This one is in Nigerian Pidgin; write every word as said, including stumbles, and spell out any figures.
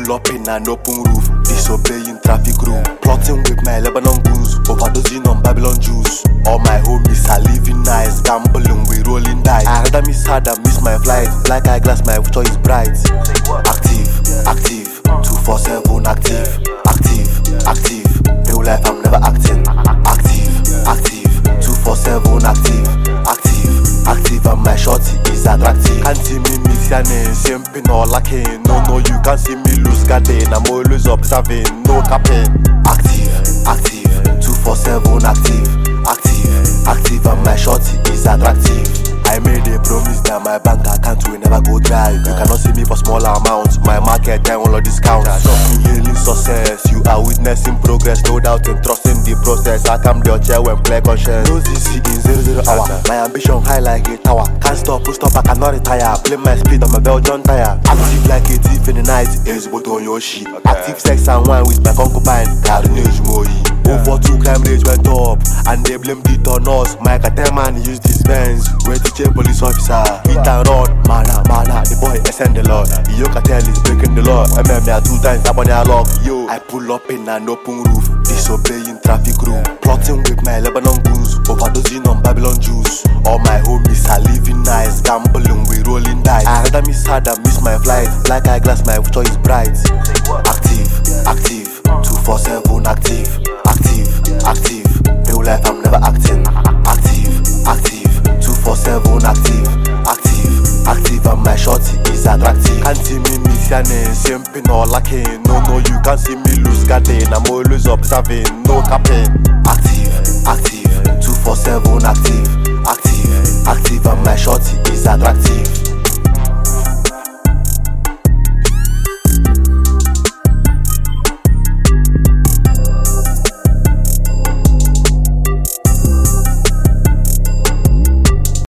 pull up in an open roof, disobeying traffic rule, plotting with my Lebanon goons, overdosing on Babylon Jews. All my homies are living nice, gambling, we rolling dice. I rather miss hard than miss my flight. Black eye glass, my future is bright. Active, active, two four seven active, active, active. Real life I'm never acting. Active, active, two four seven active, active, active. And my shorty is attractive. Can't see me missing, simping or lacking. No, no, you can't see me lose garden. I'm always observing, no capping. Active, active, two four seven active, active, active. And my shorty is attractive. I made a promise that my bank account will never go dry. You cannot see me for small amounts. My market time all discounts. Something hailing success. You are witnessing progress, no doubt in trusting the process. I come your chair when play conscience. No Z C in zero zero hour. My ambition high like a tower. Can't stop, push stop, I cannot retire. Play my speed on my Belgian tire. Active like a thief in the night. Is but on your shit. Active sex and wine with my concubine. Carnage moi. Over two crime rates went up, and they blamed it on us. My cartel man used his Benz. Where to change police officer, hit and run. Mana, mana, the boy ascend the law. Yo cartel is breaking the law. M M A two times up on their lock. Yo, I pull up in an open roof, disobeying traffic rule, plotting with my Lebanon goons, overdosing on Babylon Jews. All my homies are living nice, gambling, we rolling dice. I rather miss hard than miss my flight. Black eye glass, my future is bright. Active, active, two four seven active, active, active. Real life I'm never acting. Active, active, two four seven active, active, active. And my shorty is attractive. Can't see me missing, simping or lacking. No, no, you can't see me lose garden. I'm always observing, no capping. Active, active, two four seven active,